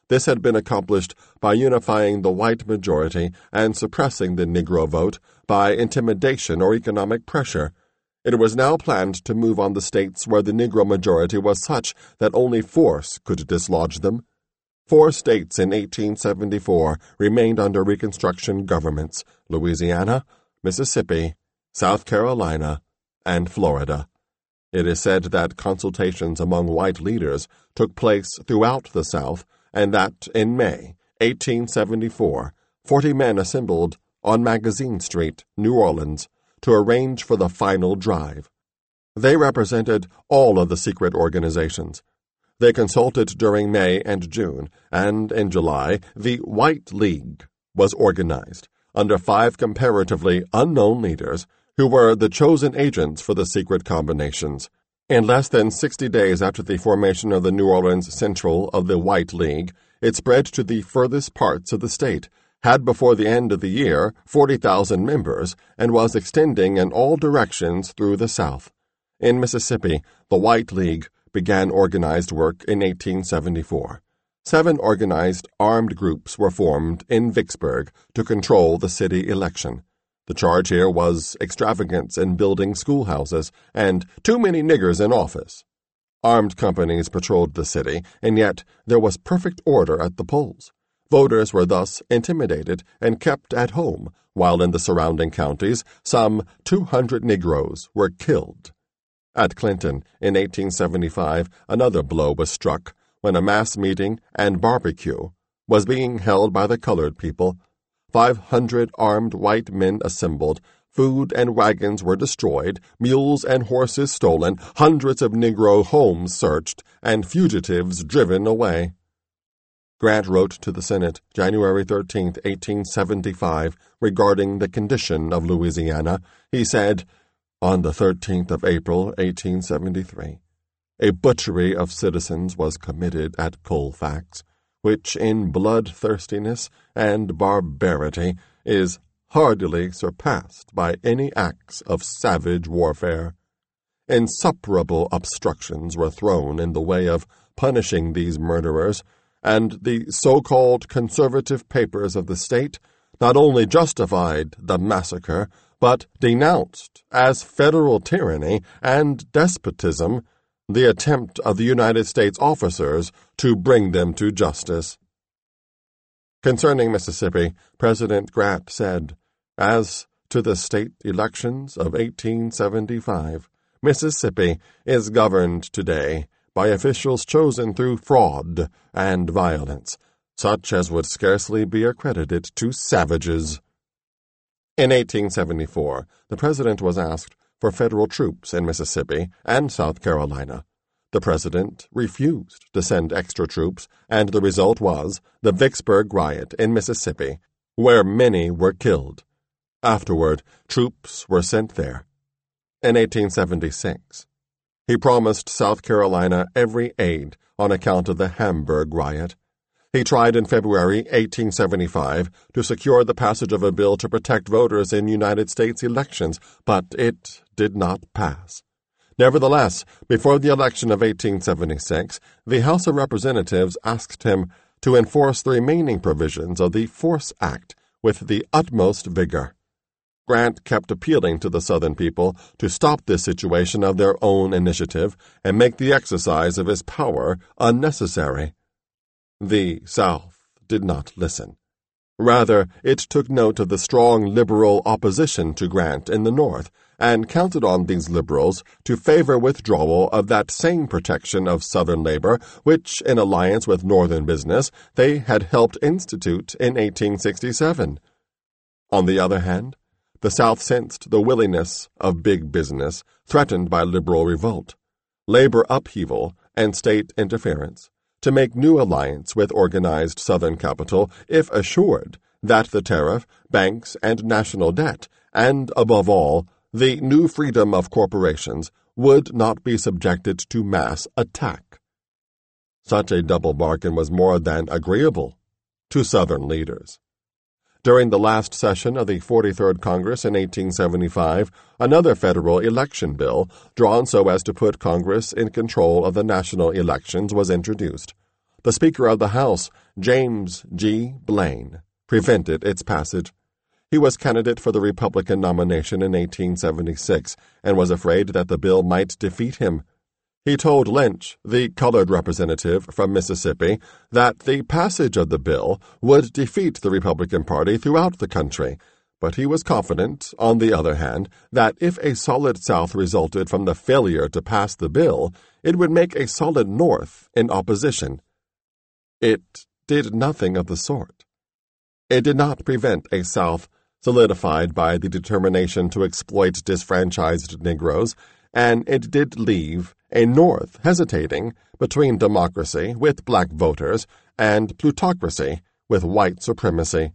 This had been accomplished by unifying the white majority and suppressing the Negro vote by intimidation or economic pressure. It was now planned to move on the states where the Negro majority was such that only force could dislodge them. Four states in eighteen seventy-four remained under Reconstruction governments: Louisiana, Mississippi, South Carolina, and Florida. It is said that consultations among white leaders took place throughout the South, and that in May eighteen seventy-four, forty men assembled on Magazine Street, New Orleans, to arrange for the final drive. They represented all of the secret organizations. They consulted during May and June, and in July, the White League was organized under five comparatively unknown leaders who were the chosen agents for the secret combinations. In less than sixty days after the formation of the New Orleans Central of the White League, it spread to the furthest parts of the state, had before the end of the year forty thousand members, and was extending in all directions through the South. In Mississippi, the White League began organized work in eighteen seventy-four. Seven organized armed groups were formed in Vicksburg to control the city election. The charge here was extravagance in building schoolhouses and too many niggers in office. Armed companies patrolled the city, and yet there was perfect order at the polls. Voters were thus intimidated and kept at home, while in the surrounding counties some two hundred Negroes were killed. At Clinton, in eighteen seventy-five, another blow was struck when a mass meeting and barbecue was being held by the colored people. Five hundred armed white men assembled, food and wagons were destroyed, mules and horses stolen, hundreds of Negro homes searched, and fugitives driven away. Grant wrote to the Senate January thirteenth, eighteen seventy-five, regarding the condition of Louisiana. He said, "On the thirteenth of April, eighteen seventy-three, a butchery of citizens was committed at Colfax, which in bloodthirstiness and barbarity is hardily surpassed by any acts of savage warfare. Insuperable obstructions were thrown in the way of punishing these murderers, and the so-called conservative papers of the state not only justified the massacre, but denounced as federal tyranny and despotism the attempt of the United States officers to bring them to justice." Concerning Mississippi, President Grant said, "As to the state elections of eighteen seventy-five, Mississippi is governed today by officials chosen through fraud and violence, such as would scarcely be accredited to savages." In eighteen seventy-four, the President was asked for federal troops in Mississippi and South Carolina. The President refused to send extra troops, and the result was the Vicksburg riot in Mississippi, where many were killed. Afterward, troops were sent there. In eighteen seventy-six, he promised South Carolina every aid on account of the Hamburg riot. He tried in February eighteen seventy-five to secure the passage of a bill to protect voters in United States elections, but it did not pass. Nevertheless, before the election of eighteen seventy-six, the House of Representatives asked him to enforce the remaining provisions of the Force Act with the utmost vigor. Grant kept appealing to the Southern people to stop this situation of their own initiative and make the exercise of his power unnecessary. The South did not listen. Rather, it took note of the strong liberal opposition to Grant in the North, and counted on these liberals to favor withdrawal of that same protection of Southern labor which, in alliance with Northern business, they had helped institute in eighteen sixty-seven. On the other hand, the South sensed the willingness of big business threatened by liberal revolt, labor upheaval, and state interference to make new alliance with organized Southern capital if assured that the tariff, banks, and national debt, and, above all, the new freedom of corporations would not be subjected to mass attack. Such a double bargain was more than agreeable to Southern leaders. During the last session of the forty-third Congress in eighteen seventy-five, another federal election bill, drawn so as to put Congress in control of the national elections, was introduced. the Speaker of the House, James G. Blaine, prevented its passage. He was candidate for the Republican nomination in eighteen seventy-six and was afraid that the bill might defeat him. He told Lynch, the colored representative from Mississippi, that the passage of the bill would defeat the Republican Party throughout the country, but he was confident, on the other hand, that if a solid South resulted from the failure to pass the bill, it would make a solid North in opposition. It did nothing of the sort. It did not prevent a South solidified by the determination to exploit disfranchised Negroes, and it did leave a North hesitating between democracy with black voters and plutocracy with white supremacy.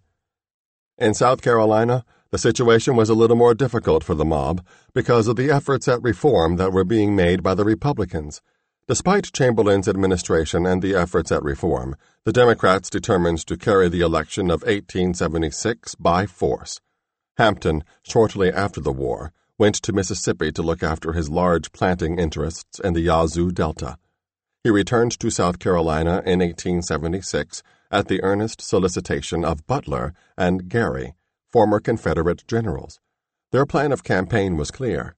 In South Carolina, the situation was a little more difficult for the mob because of the efforts at reform that were being made by the Republicans. Despite Chamberlain's administration and the efforts at reform, the Democrats determined to carry the election of eighteen seventy-six by force. Hampton, shortly after the war, went to Mississippi to look after his large planting interests in the Yazoo Delta. He returned to South Carolina in eighteen seventy-six at the earnest solicitation of Butler and Gary, former Confederate generals. Their plan of campaign was clear.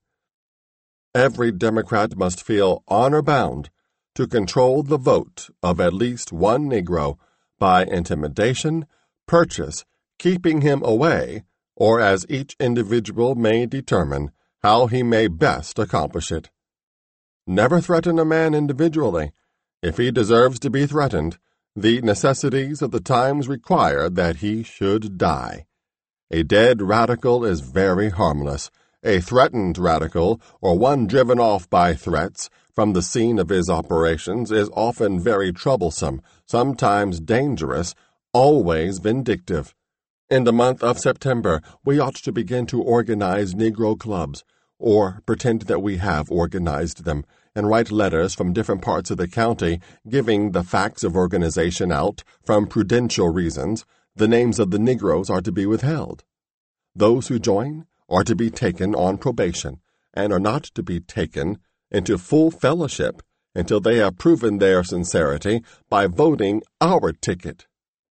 Every Democrat must feel honor-bound to control the vote of at least one Negro by intimidation, purchase, keeping him away, or as each individual may determine how he may best accomplish it. Never threaten a man individually. If he deserves to be threatened, the necessities of the times require that he should die. A dead radical is very harmless. A threatened radical, or one driven off by threats from the scene of his operations, is often very troublesome, sometimes dangerous, always vindictive. In the month of September, we ought to begin to organize Negro clubs, or pretend that we have organized them, and write letters from different parts of the county giving the facts of organization out from prudential reasons. The names of the Negroes are to be withheld. Those who join are to be taken on probation, and are not to be taken into full fellowship until they have proven their sincerity by voting our ticket.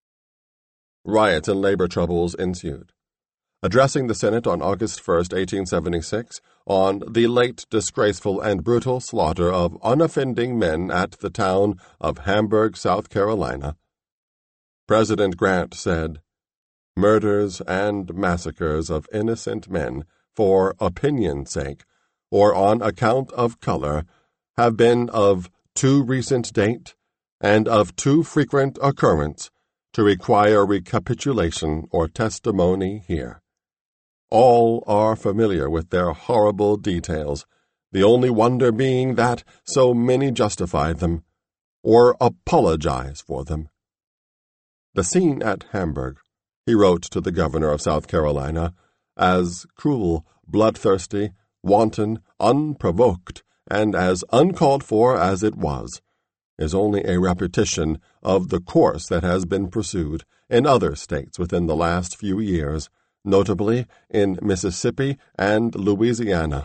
Riots and labor troubles ensued. Addressing the Senate on August first, eighteen seventy-six, on the late disgraceful and brutal slaughter of unoffending men at the town of Hamburg, South Carolina, President Grant said, "Murders and massacres of innocent men for opinion's sake, or on account of color, have been of too recent date and of too frequent occurrence to require recapitulation or testimony here. All are familiar with their horrible details, the only wonder being that so many justify them, or apologize for them." The scene at Hamburg, he wrote to the governor of South Carolina, as cruel, bloodthirsty, wanton, unprovoked, and as uncalled for as it was, is only a repetition of the course that has been pursued in other states within the last few years, notably in Mississippi and Louisiana.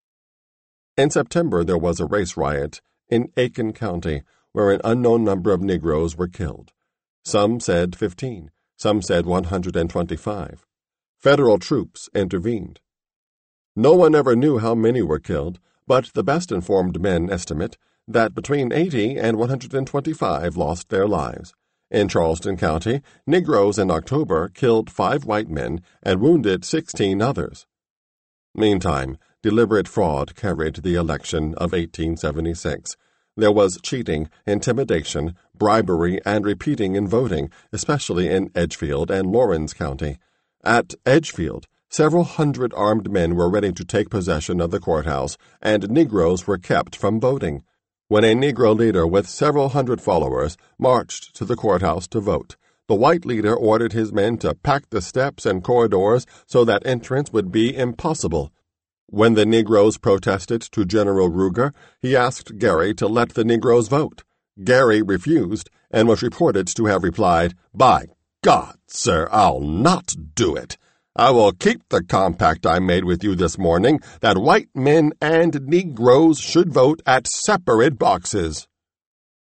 In September there was a race riot in Aiken County where an unknown number of Negroes were killed. Some said fifteen, some said one hundred twenty-five. Federal troops intervened. No one ever knew how many were killed, but the best-informed men estimate that between eighty and one hundred twenty-five lost their lives. In Charleston County, Negroes in October killed five white men and wounded sixteen others. Meantime, deliberate fraud carried the election of eighteen seventy-six. There was cheating, intimidation, bribery, and repeating in voting, especially in Edgefield and Lawrence County. At Edgefield, several hundred armed men were ready to take possession of the courthouse, and Negroes were kept from voting. When a Negro leader with several hundred followers marched to the courthouse to vote, the white leader ordered his men to pack the steps and corridors so that entrance would be impossible. When the Negroes protested to General Ruger, he asked Gary to let the Negroes vote. Gary refused and was reported to have replied, "By God, sir, I'll not do it. I will keep the compact I made with you this morning that white men and Negroes should vote at separate boxes."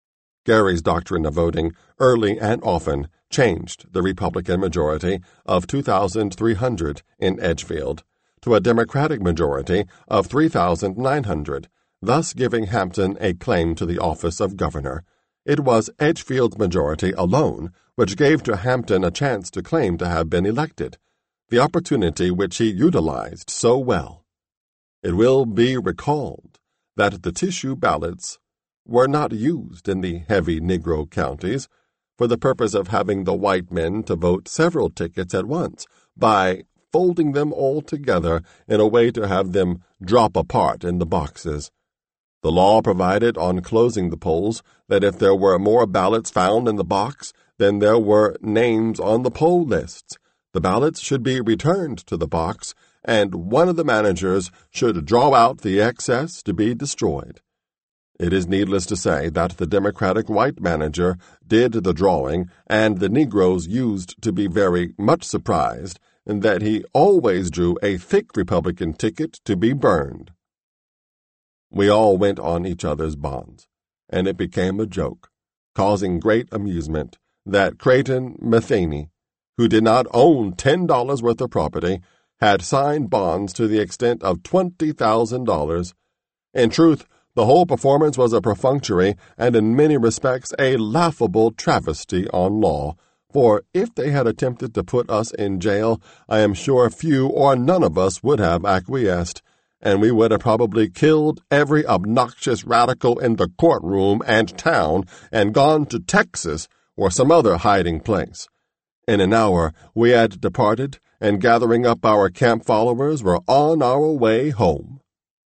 Gary's doctrine of voting early and often changed the Republican majority of two thousand three hundred in Edgefield to a Democratic majority of three thousand nine hundred, thus giving Hampton a claim to the office of governor. It was Edgefield's majority alone which gave to Hampton a chance to claim to have been elected, the opportunity which he utilized so well. It will be recalled that the tissue ballots were not used in the heavy Negro counties for the purpose of having the white men to vote several tickets at once by folding them all together in a way to have them drop apart in the boxes. The law provided on closing the polls that if there were more ballots found in the box than there were names on the poll lists, the ballots should be returned to the box and one of the managers should draw out the excess to be destroyed. It is needless to say that the Democratic white manager did the drawing, and the Negroes used to be very much surprised in that he always drew a thick Republican ticket to be burned. We all went on each other's bonds, and it became a joke, causing great amusement, that Creighton Matheny, who did not own ten dollars worth of property, had signed bonds to the extent of twenty thousand dollars. In truth, the whole performance was a perfunctory and in many respects a laughable travesty on law, for if they had attempted to put us in jail, I am sure few or none of us would have acquiesced, and we would have probably killed every obnoxious radical in the courtroom and town and gone to Texas or some other hiding place. In an hour we had departed, and gathering up our camp followers were on our way home.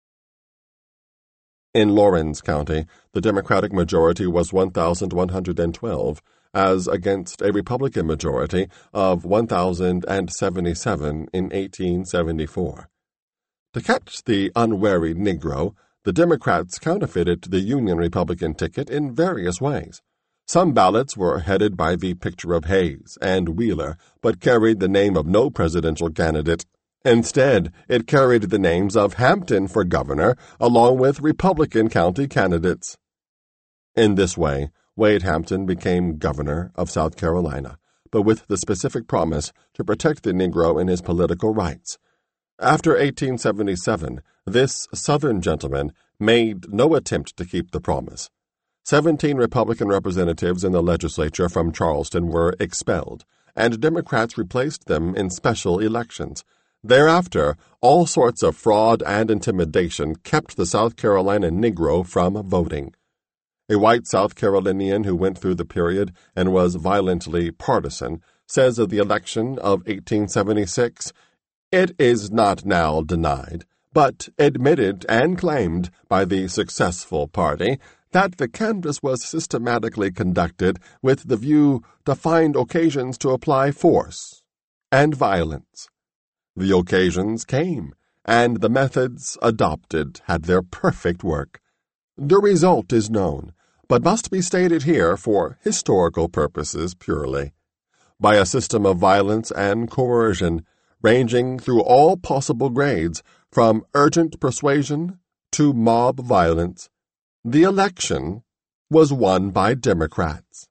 In Laurens County, the Democratic majority was one thousand one hundred twelve, as against a Republican majority of one thousand seventy-seven in eighteen seventy-four. To catch the unwary Negro, the Democrats counterfeited the Union Republican ticket in various ways. Some ballots were headed by the picture of Hayes and Wheeler, but carried the name of no presidential candidate. Instead, it carried the names of Hampton for governor, along with Republican county candidates. In this way, Wade Hampton became governor of South Carolina, but with the specific promise to protect the Negro in his political rights. After eighteen seventy-seven, this Southern gentleman made no attempt to keep the promise. Seventeen Republican representatives in the legislature from Charleston were expelled, and Democrats replaced them in special elections. Thereafter, all sorts of fraud and intimidation kept the South Carolina Negro from voting. A white South Carolinian who went through the period and was violently partisan says of the election of eighteen seventy-six, "It is not now denied, but admitted and claimed by the successful party that the canvass was systematically conducted with the view to find occasions to apply force and violence. The occasions came, and the methods adopted had their perfect work. The result is known, but must be stated here for historical purposes purely. By a system of violence and coercion, ranging through all possible grades, from urgent persuasion to mob violence, the election was won by Democrats."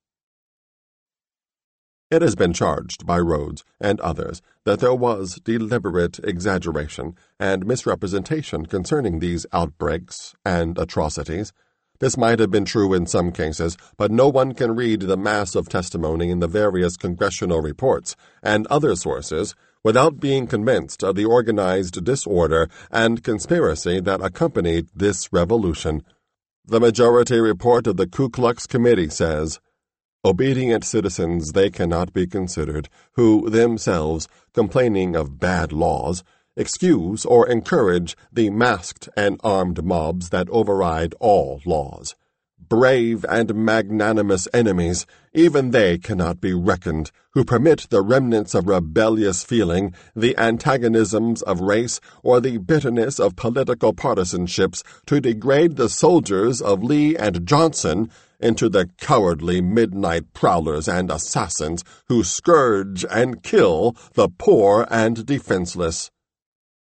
It has been charged by Rhodes and others that there was deliberate exaggeration and misrepresentation concerning these outbreaks and atrocities. This might have been true in some cases, but no one can read the mass of testimony in the various congressional reports and other sources without being convinced of the organized disorder and conspiracy that accompanied this revolution. The majority report of the Ku Klux Committee says, "Obedient citizens they cannot be considered, who themselves, complaining of bad laws, excuse or encourage the masked and armed mobs that override all laws. Brave and magnanimous enemies, even they cannot be reckoned, who permit the remnants of rebellious feeling, the antagonisms of race, or the bitterness of political partisanships to degrade the soldiers of Lee and Johnson into the cowardly midnight prowlers and assassins who scourge and kill the poor and defenseless."